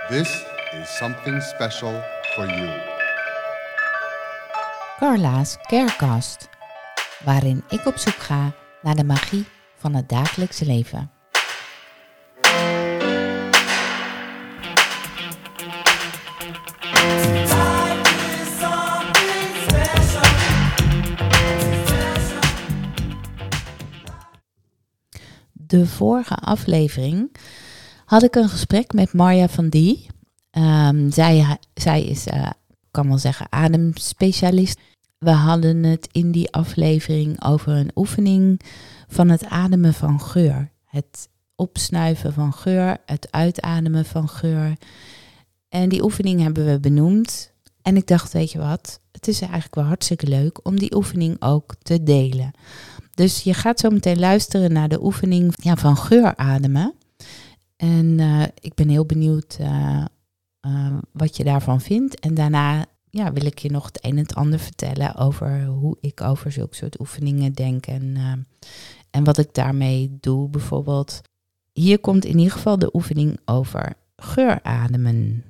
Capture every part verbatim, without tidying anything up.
This is something special for you. Carla's Carecast, waarin ik op zoek ga naar de magie van het dagelijkse leven. De vorige aflevering had ik een gesprek met Marja van Die. Um, zij, zij is, uh, kan wel zeggen, ademspecialist. We hadden het in die aflevering over een oefening van het ademen van geur. Het opsnuiven van geur, het uitademen van geur. En die oefening hebben we benoemd. En ik dacht, weet je wat, het is eigenlijk wel hartstikke leuk om die oefening ook te delen. Dus je gaat zo meteen luisteren naar de oefening ja, van geurademen. En uh, ik ben heel benieuwd uh, uh, wat je daarvan vindt. En daarna ja, wil ik je nog het een en het ander vertellen over hoe ik over zulke soort oefeningen denk. En, uh, en wat ik daarmee doe bijvoorbeeld. Hier komt in ieder geval de oefening over geurademen.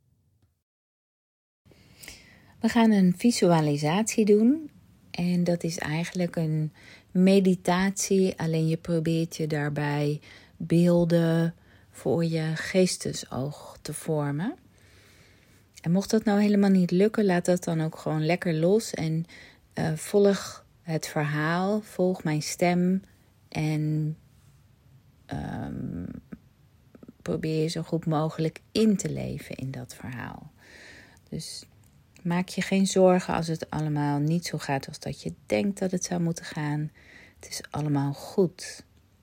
We gaan een visualisatie doen. En dat is eigenlijk een meditatie, alleen je probeert je daarbij beelden voor je geestesoog te vormen. En mocht dat nou helemaal niet lukken, laat dat dan ook gewoon lekker los en uh, volg het verhaal, volg mijn stem en um, probeer je zo goed mogelijk in te leven in dat verhaal. Dus maak je geen zorgen als het allemaal niet zo gaat als dat je denkt dat het zou moeten gaan. Het is allemaal goed.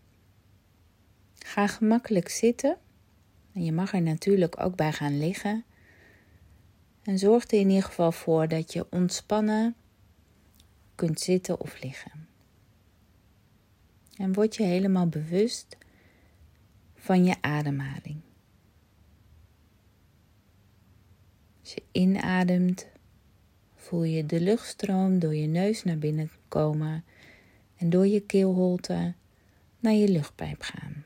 Ga gemakkelijk zitten. En je mag er natuurlijk ook bij gaan liggen. En zorg er in ieder geval voor dat je ontspannen kunt zitten of liggen. En word je helemaal bewust van je ademhaling. Als je inademt, voel je de luchtstroom door je neus naar binnen komen en door je keelholte naar je luchtpijp gaan.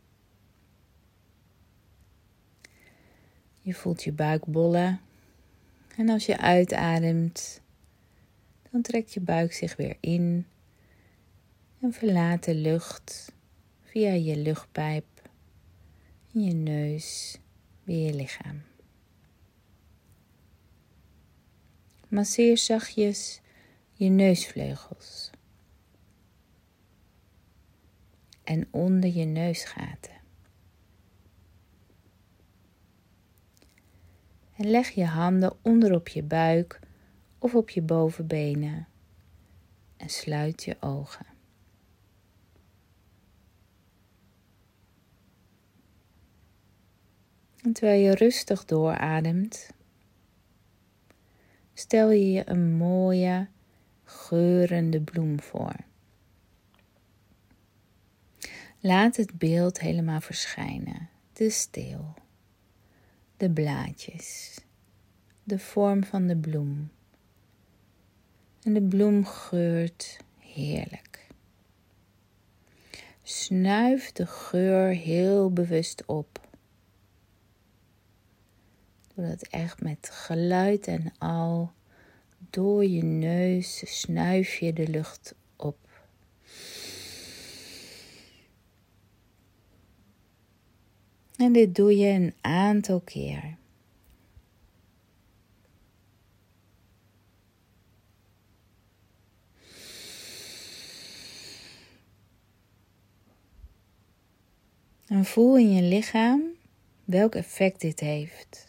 Je voelt je buik bollen en als je uitademt, dan trekt je buik zich weer in en verlaat de lucht via je luchtpijp en je neus weer je lichaam. Masseer zachtjes je neusvleugels en onder je neusgaten. En leg je handen onder op je buik of op je bovenbenen en sluit je ogen. En terwijl je rustig doorademt, stel je je een mooie, geurende bloem voor. Laat het beeld helemaal verschijnen. De steel, de blaadjes, de vorm van de bloem. En de bloem geurt heerlijk. Snuif de geur heel bewust op. Doe dat echt met geluid en al. Door je neus snuif je de lucht op. En dit doe je een aantal keer. En voel in je lichaam welk effect dit heeft.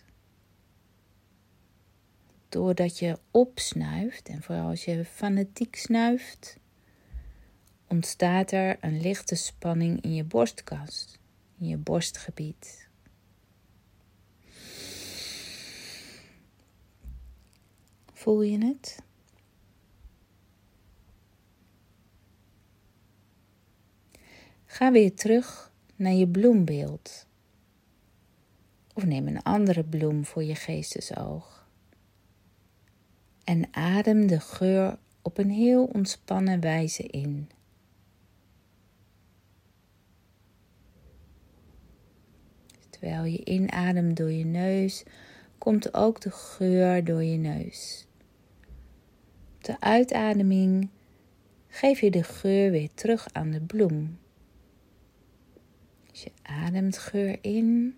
Doordat je opsnuift, en vooral als je fanatiek snuift, ontstaat er een lichte spanning in je borstkas, in je borstgebied. Voel je het? Ga weer terug naar je bloembeeld. Of neem een andere bloem voor je geestesoog. En adem de geur op een heel ontspannen wijze in. Terwijl je inademt door je neus, komt ook de geur door je neus. Op de uitademing geef je de geur weer terug aan de bloem. Dus je ademt geur in.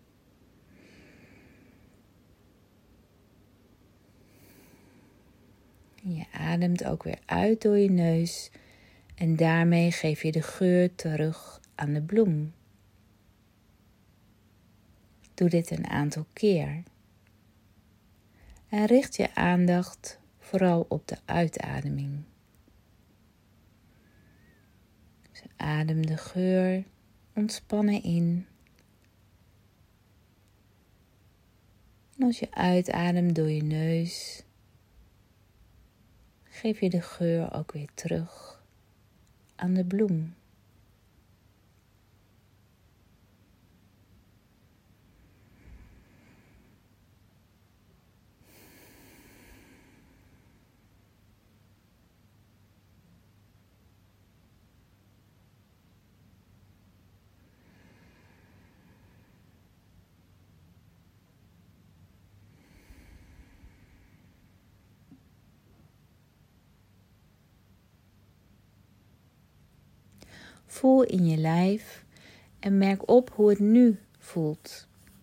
En je ademt ook weer uit door je neus. En daarmee geef je de geur terug aan de bloem. Doe dit een aantal keer. En richt je aandacht vooral op de uitademing. Dus adem de geur ontspannen in. En als je uitademt door je neus, geef je de geur ook weer terug aan de bloem. Voel in je lijf en merk op hoe het nu voelt.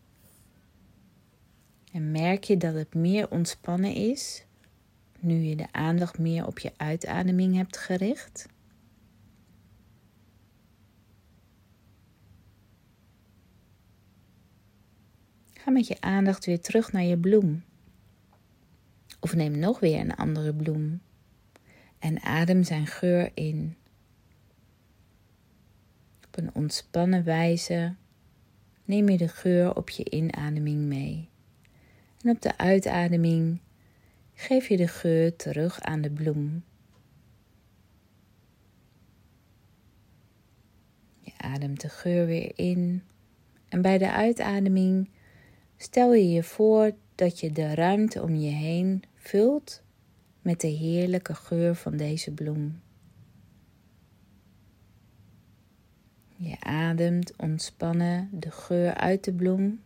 En merk je dat het meer ontspannen is, nu je de aandacht meer op je uitademing hebt gericht? Ga met je aandacht weer terug naar je bloem. Of neem nog weer een andere bloem en adem zijn geur in. Op een ontspannen wijze neem je de geur op je inademing mee. En op de uitademing geef je de geur terug aan de bloem. Je ademt de geur weer in. En bij de uitademing stel je je voor dat je de ruimte om je heen vult met de heerlijke geur van deze bloem. Je ademt ontspannen de geur uit de bloem.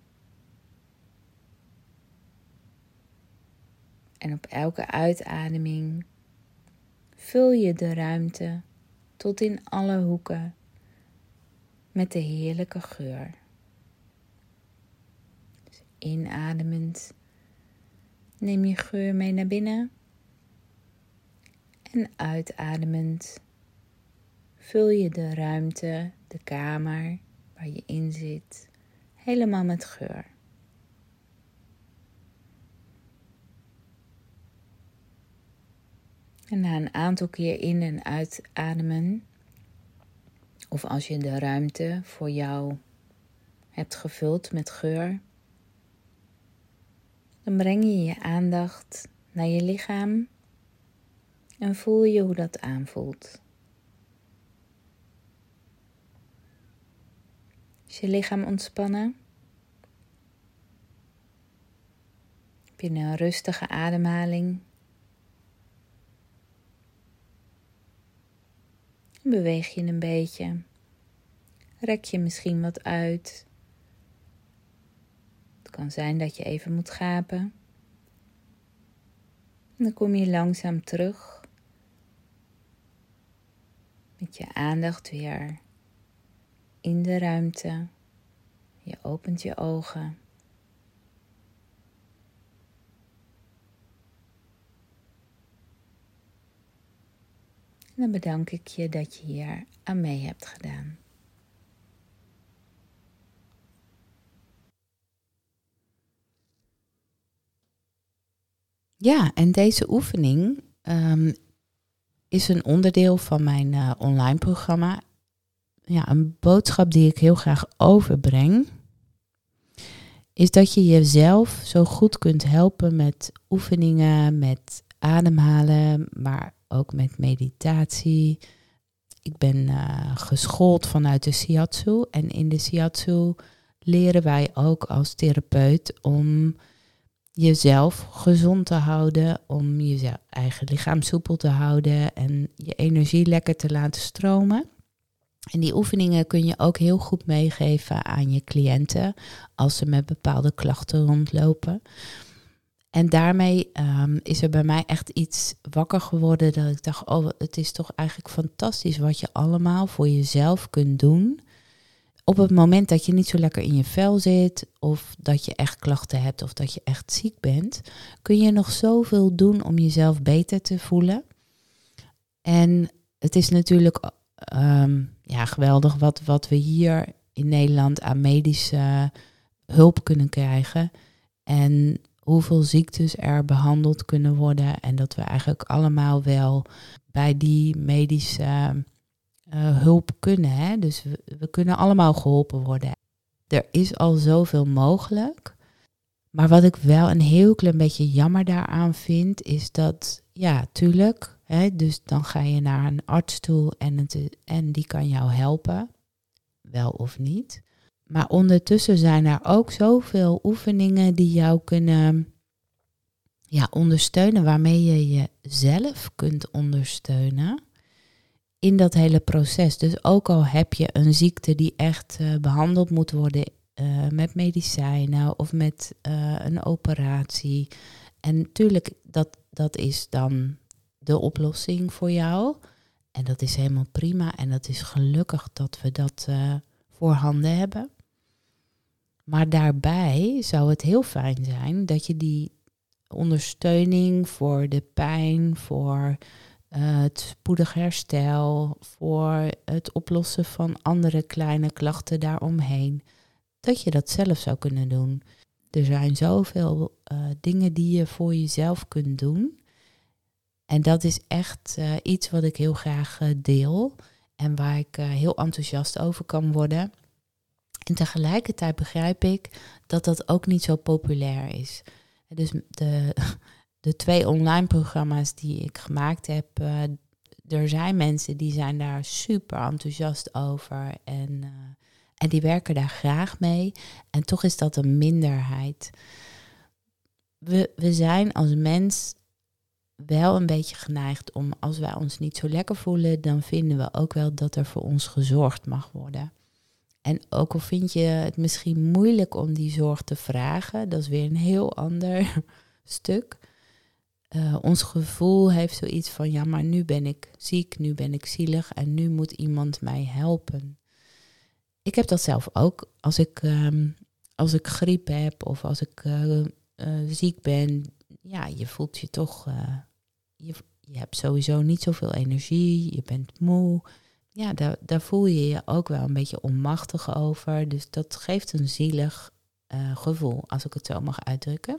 En op elke uitademing vul je de ruimte tot in alle hoeken met de heerlijke geur. Dus inademend neem je geur mee naar binnen. En uitademend vul je de ruimte, de kamer waar je in zit, helemaal met geur. En na een aantal keer in- en uitademen, of als je de ruimte voor jou hebt gevuld met geur, dan breng je je aandacht naar je lichaam en voel je hoe dat aanvoelt. Is je lichaam ontspannen? Heb je een rustige ademhaling? Beweeg je een beetje? Rek je misschien wat uit? Het kan zijn dat je even moet gapen. En dan kom je langzaam terug met je aandacht weer in de ruimte. Je opent je ogen. En dan bedank ik je dat je hier aan mee hebt gedaan. Ja, en deze oefening um, is een onderdeel van mijn uh, online programma. Ja, een boodschap die ik heel graag overbreng, is dat je jezelf zo goed kunt helpen met oefeningen, met ademhalen, maar ook met meditatie. Ik ben uh, geschoold vanuit de Shiatsu en in de Shiatsu leren wij ook als therapeut om jezelf gezond te houden, om je eigen lichaam soepel te houden en je energie lekker te laten stromen. En die oefeningen kun je ook heel goed meegeven aan je cliënten als ze met bepaalde klachten rondlopen. En daarmee um, is er bij mij echt iets wakker geworden dat ik dacht, oh, het is toch eigenlijk fantastisch wat je allemaal voor jezelf kunt doen. Op het moment dat je niet zo lekker in je vel zit, of dat je echt klachten hebt, of dat je echt ziek bent, kun je nog zoveel doen om jezelf beter te voelen. En het is natuurlijk um, ja, geweldig wat, wat we hier in Nederland aan medische hulp kunnen krijgen. En hoeveel ziektes er behandeld kunnen worden. En dat we eigenlijk allemaal wel bij die medische uh, hulp kunnen. Hè? Dus we, we kunnen allemaal geholpen worden. Er is al zoveel mogelijk. Maar wat ik wel een heel klein beetje jammer daaraan vind, is dat, ja, tuurlijk, hè, dus dan ga je naar een arts toe en, het, en die kan jou helpen. Wel of niet. Maar ondertussen zijn er ook zoveel oefeningen die jou kunnen ja, ondersteunen, waarmee je jezelf kunt ondersteunen in dat hele proces. Dus ook al heb je een ziekte die echt uh, behandeld moet worden uh, met medicijnen of met uh, een operatie. En natuurlijk, dat, dat is dan de oplossing voor jou. En dat is helemaal prima en dat is gelukkig dat we dat uh, voorhanden hebben. Maar daarbij zou het heel fijn zijn dat je die ondersteuning voor de pijn, voor uh, het spoedig herstel, voor het oplossen van andere kleine klachten daaromheen, dat je dat zelf zou kunnen doen. Er zijn zoveel uh, dingen die je voor jezelf kunt doen. En dat is echt uh, iets wat ik heel graag uh, deel en waar ik uh, heel enthousiast over kan worden. En tegelijkertijd begrijp ik dat dat ook niet zo populair is. Dus de, de twee online programma's die ik gemaakt heb, uh, er zijn mensen die zijn daar super enthousiast over en, uh, en die werken daar graag mee. En toch is dat een minderheid. We, we zijn als mens wel een beetje geneigd om, als wij ons niet zo lekker voelen, dan vinden we ook wel dat er voor ons gezorgd mag worden. En ook al vind je het misschien moeilijk om die zorg te vragen, dat is weer een heel ander stuk. Uh, ons gevoel heeft zoiets van, ja, maar nu ben ik ziek, nu ben ik zielig en nu moet iemand mij helpen. Ik heb dat zelf ook. Als ik, um, als ik griep heb of als ik uh, uh, ziek ben, ja, je voelt je toch, uh, je, je hebt sowieso niet zoveel energie, je bent moe. Ja, daar, daar voel je je ook wel een beetje onmachtig over. Dus dat geeft een zielig uh, gevoel, als ik het zo mag uitdrukken.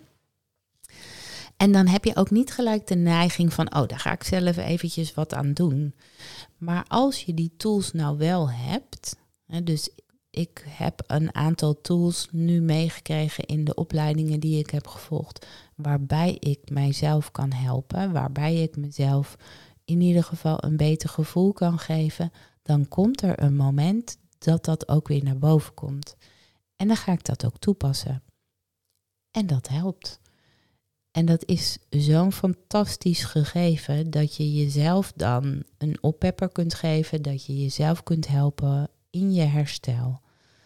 En dan heb je ook niet gelijk de neiging van, oh, daar ga ik zelf eventjes wat aan doen. Maar als je die tools nou wel hebt, hè, dus ik heb een aantal tools nu meegekregen in de opleidingen die ik heb gevolgd, waarbij ik mijzelf kan helpen, waarbij ik mezelf in ieder geval een beter gevoel kan geven, dan komt er een moment dat dat ook weer naar boven komt. En dan ga ik dat ook toepassen. En dat helpt. En dat is zo'n fantastisch gegeven dat je jezelf dan een oppepper kunt geven, dat je jezelf kunt helpen in je herstel.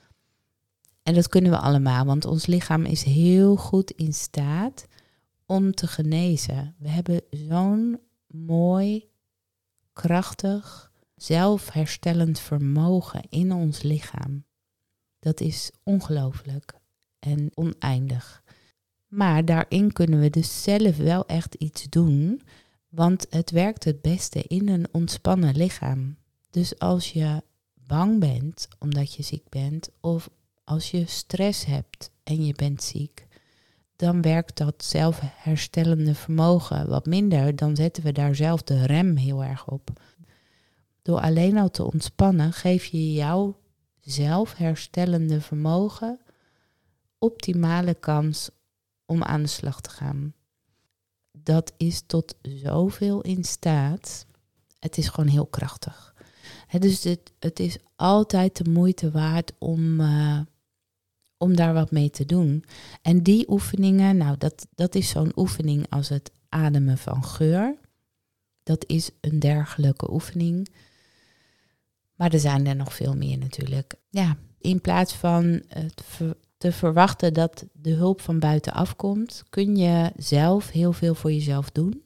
En dat kunnen we allemaal, want ons lichaam is heel goed in staat om te genezen. We hebben zo'n mooi, krachtig, zelfherstellend vermogen in ons lichaam. Dat is ongelooflijk en oneindig. Maar daarin kunnen we dus zelf wel echt iets doen, want het werkt het beste in een ontspannen lichaam. Dus als je bang bent omdat je ziek bent, of als je stress hebt en je bent ziek, dan werkt dat zelfherstellende vermogen wat minder. Dan zetten we daar zelf de rem heel erg op. Door alleen al te ontspannen geef je jouw zelfherstellende vermogen optimale kans om aan de slag te gaan. Dat is tot zoveel in staat. Het is gewoon heel krachtig. He, dus het, het is altijd de moeite waard om, uh, om daar wat mee te doen. En die oefeningen, nou dat, dat is zo'n oefening als het ademen van geur. Dat is een dergelijke oefening. Maar er zijn er nog veel meer natuurlijk. Ja, in plaats van het ver- te verwachten dat de hulp van buitenaf komt, kun je zelf heel veel voor jezelf doen.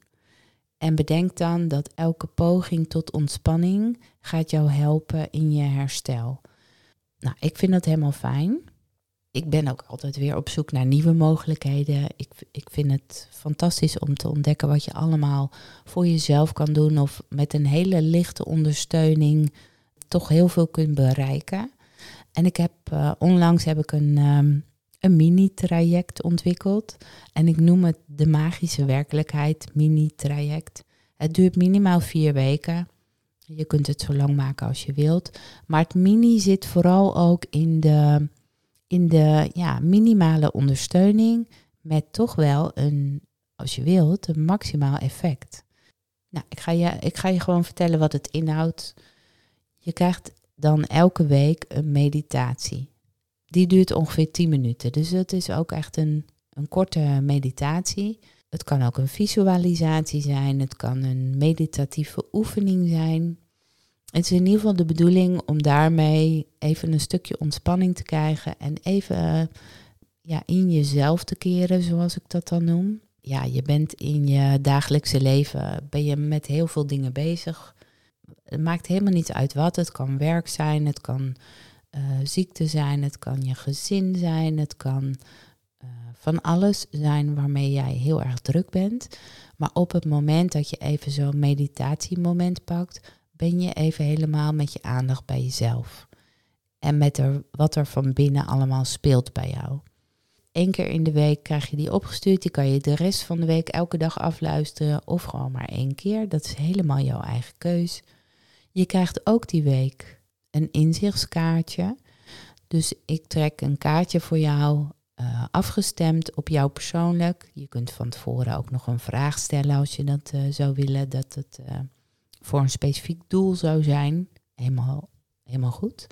En bedenk dan dat elke poging tot ontspanning gaat jou helpen in je herstel. Nou, ik vind dat helemaal fijn. Ik ben ook altijd weer op zoek naar nieuwe mogelijkheden. Ik, ik vind het fantastisch om te ontdekken wat je allemaal voor jezelf kan doen. Of met een hele lichte ondersteuning toch heel veel kunt bereiken. En ik heb uh, onlangs heb ik een, um, een mini-traject ontwikkeld. En ik noem het de magische werkelijkheid mini-traject. Het duurt minimaal vier weken. Je kunt het zo lang maken als je wilt. Maar het mini zit vooral ook in de, in de ja, minimale ondersteuning met toch wel een, als je wilt, een maximaal effect. Nou, ik ga je, ik ga je gewoon vertellen wat het inhoudt. Je krijgt dan elke week een meditatie. Die duurt ongeveer tien minuten. Dus het is ook echt een, een korte meditatie. Het kan ook een visualisatie zijn. Het kan een meditatieve oefening zijn. Het is in ieder geval de bedoeling om daarmee even een stukje ontspanning te krijgen. En even uh, ja, in jezelf te keren, zoals ik dat dan noem. Ja, je bent in je dagelijkse leven, ben je met heel veel dingen bezig. Het maakt helemaal niet uit wat. Het kan werk zijn, het kan uh, ziekte zijn, het kan je gezin zijn, het kan uh, van alles zijn waarmee jij heel erg druk bent. Maar op het moment dat je even zo'n meditatiemoment pakt, ben je even helemaal met je aandacht bij jezelf. En met er, wat er van binnen allemaal speelt bij jou. Eén keer in de week krijg je die opgestuurd. Die kan je de rest van de week elke dag afluisteren. Of gewoon maar één keer. Dat is helemaal jouw eigen keus. Je krijgt ook die week een inzichtskaartje. Dus ik trek een kaartje voor jou, uh, afgestemd op jou persoonlijk. Je kunt van tevoren ook nog een vraag stellen als je dat uh, zou willen. Dat het uh, voor een specifiek doel zou zijn. Helemaal, helemaal goed.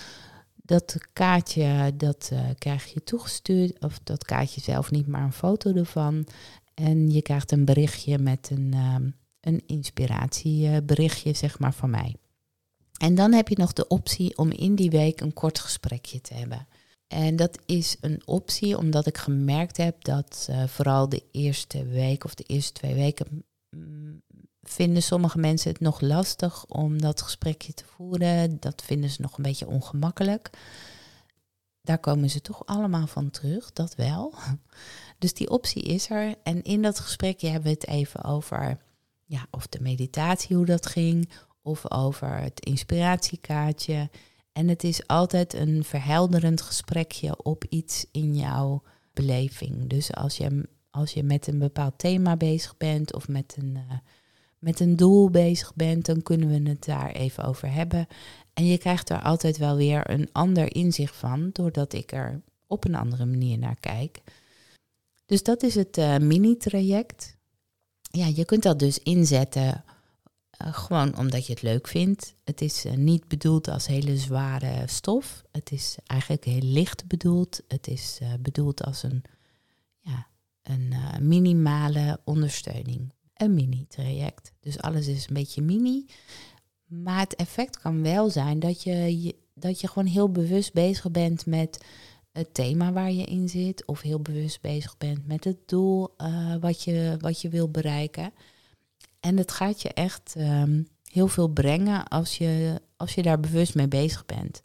Dat kaartje, dat uh, krijg je toegestuurd. Of dat kaartje zelf niet, maar een foto ervan. En je krijgt een berichtje met een... Uh, een inspiratieberichtje, zeg maar, van mij. En dan heb je nog de optie om in die week een kort gesprekje te hebben. En dat is een optie omdat ik gemerkt heb dat uh, vooral de eerste week of de eerste twee weken mm, vinden sommige mensen het nog lastig om dat gesprekje te voeren. Dat vinden ze nog een beetje ongemakkelijk. Daar komen ze toch allemaal van terug, dat wel. Dus die optie is er. En in dat gesprekje hebben we het even over... Ja, of de meditatie, hoe dat ging, of over het inspiratiekaartje. En het is altijd een verhelderend gesprekje op iets in jouw beleving. Dus als je, als je met een bepaald thema bezig bent of met een, uh, met een doel bezig bent, dan kunnen we het daar even over hebben. En je krijgt er altijd wel weer een ander inzicht van, doordat ik er op een andere manier naar kijk. Dus dat is het uh, mini-traject. Ja, je kunt dat dus inzetten uh, gewoon omdat je het leuk vindt. Het is uh, niet bedoeld als hele zware stof. Het is eigenlijk heel licht bedoeld. Het is uh, bedoeld als een, ja, een uh, minimale ondersteuning. Een mini-traject. Dus alles is een beetje mini. Maar het effect kan wel zijn dat je, je, dat je gewoon heel bewust bezig bent met het thema waar je in zit, of heel bewust bezig bent met het doel uh, wat je, wat je wil bereiken. En het gaat je echt um, heel veel brengen als je, als je daar bewust mee bezig bent.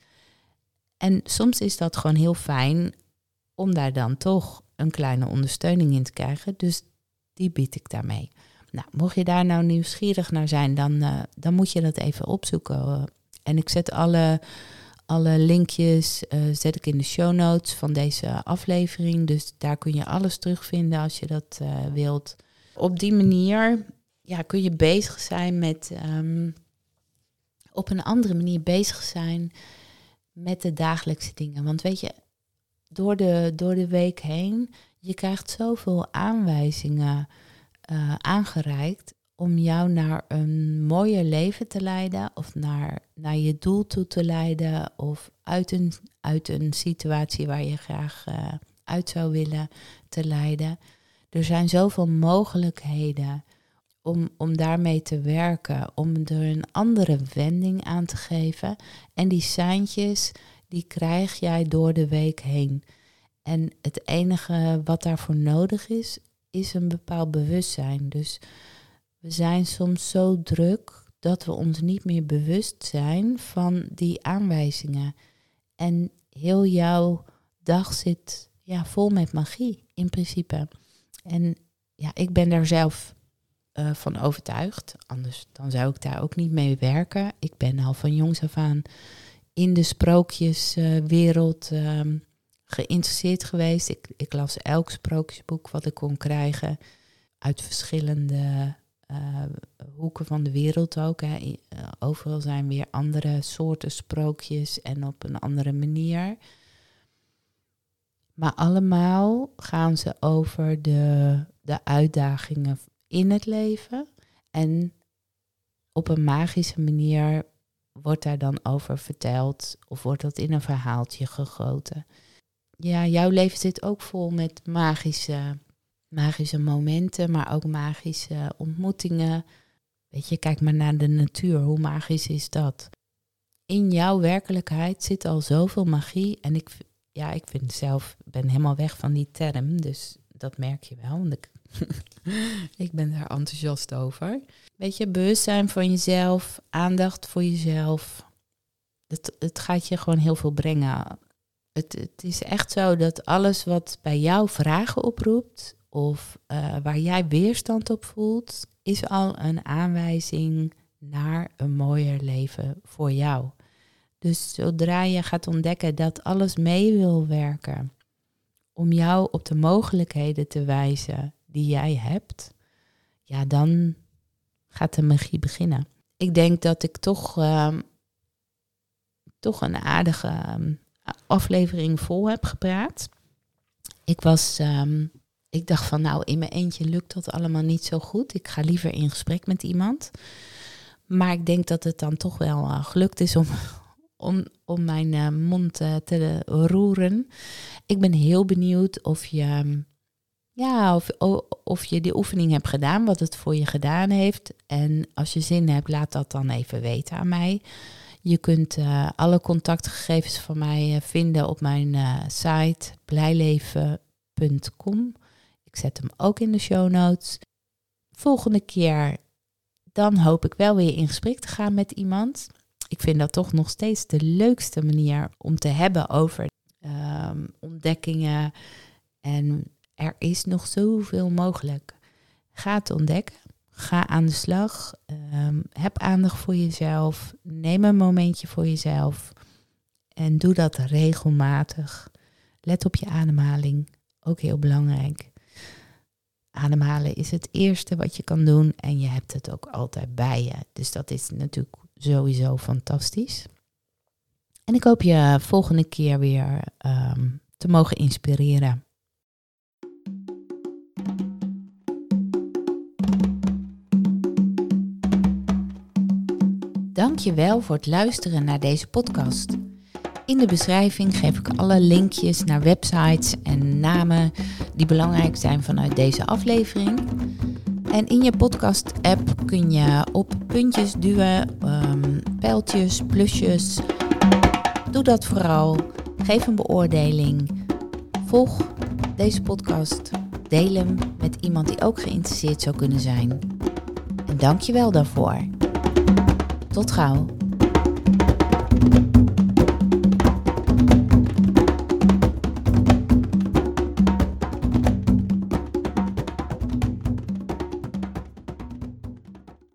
En soms is dat gewoon heel fijn om daar dan toch een kleine ondersteuning in te krijgen. Dus die bied ik daarmee. Nou, mocht je daar nou nieuwsgierig naar zijn, dan, uh, dan moet je dat even opzoeken. En ik zet alle... Alle linkjes uh, zet ik in de show notes van deze aflevering. Dus daar kun je alles terugvinden als je dat uh, wilt. Op die manier ja, kun je bezig zijn met... Um, op een andere manier bezig zijn met de dagelijkse dingen. Want weet je, door de, door de week heen... je krijgt zoveel aanwijzingen uh, aangereikt... om jou naar een mooier leven te leiden of naar, naar je doel toe te leiden of uit een, uit een situatie waar je graag uh, uit zou willen te leiden. Er zijn zoveel mogelijkheden om, om daarmee te werken, om er een andere wending aan te geven. En die seintjes, die krijg jij door de week heen. En het enige wat daarvoor nodig is, is een bepaald bewustzijn. Dus we zijn soms zo druk dat we ons niet meer bewust zijn van die aanwijzingen. En heel jouw dag zit ja, vol met magie, in principe. En ja, ik ben daar zelf uh, van overtuigd. Anders dan zou ik daar ook niet mee werken. Ik ben al van jongs af aan in de sprookjeswereld uh, uh, geïnteresseerd geweest. Ik, ik las elk sprookjesboek wat ik kon krijgen uit verschillende uh, hoeken van de wereld ook. Hè. Uh, overal zijn weer andere soorten sprookjes en op een andere manier. Maar allemaal gaan ze over de, de uitdagingen in het leven. En op een magische manier wordt daar dan over verteld of wordt dat in een verhaaltje gegoten. Ja, jouw leven zit ook vol met magische, magische momenten, maar ook magische ontmoetingen. Weet je, kijk maar naar de natuur. Hoe magisch is dat? In jouw werkelijkheid zit al zoveel magie. En ik, ja, ik vind zelf, ben helemaal weg van die term. Dus dat merk je wel, want ik, ik ben daar enthousiast over. Weet je, bewustzijn van jezelf, aandacht voor jezelf. Het, het gaat je gewoon heel veel brengen. Het, het is echt zo dat alles wat bij jou vragen oproept of uh, waar jij weerstand op voelt, is al een aanwijzing naar een mooier leven voor jou. Dus zodra je gaat ontdekken dat alles mee wil werken om jou op de mogelijkheden te wijzen die jij hebt, ja, dan gaat de magie beginnen. Ik denk dat ik toch, uh, toch een aardige uh, aflevering vol heb gepraat. Ik was, um, ik dacht van nou, in mijn eentje lukt dat allemaal niet zo goed. Ik ga liever in gesprek met iemand. Maar ik denk dat het dan toch wel uh, gelukt is om, om, om mijn uh, mond uh, te roeren. Ik ben heel benieuwd of je, ja, of, of je die oefening hebt gedaan, wat het voor je gedaan heeft. En als je zin hebt, laat dat dan even weten aan mij. Je kunt uh, alle contactgegevens van mij uh, vinden op mijn uh, site blijleven punt com. Ik zet hem ook in de show notes. Volgende keer, dan hoop ik wel weer in gesprek te gaan met iemand. Ik vind dat toch nog steeds de leukste manier om te hebben over uh, ontdekkingen. En er is nog zoveel mogelijk. Ga het ontdekken. Ga aan de slag. Um, heb aandacht voor jezelf. Neem een momentje voor jezelf. En doe dat regelmatig. Let op je ademhaling. Ook heel belangrijk. Ademhalen is het eerste wat je kan doen. En je hebt het ook altijd bij je. Dus dat is natuurlijk sowieso fantastisch. En ik hoop je volgende keer weer um, te mogen inspireren. Dank je wel voor het luisteren naar deze podcast. In de beschrijving geef ik alle linkjes naar websites en namen die belangrijk zijn vanuit deze aflevering. En in je podcast-app kun je op puntjes duwen, um, pijltjes, plusjes. Doe dat vooral. Geef een beoordeling. Volg deze podcast. Deel hem met iemand die ook geïnteresseerd zou kunnen zijn. En dank je wel daarvoor. Tot gauw.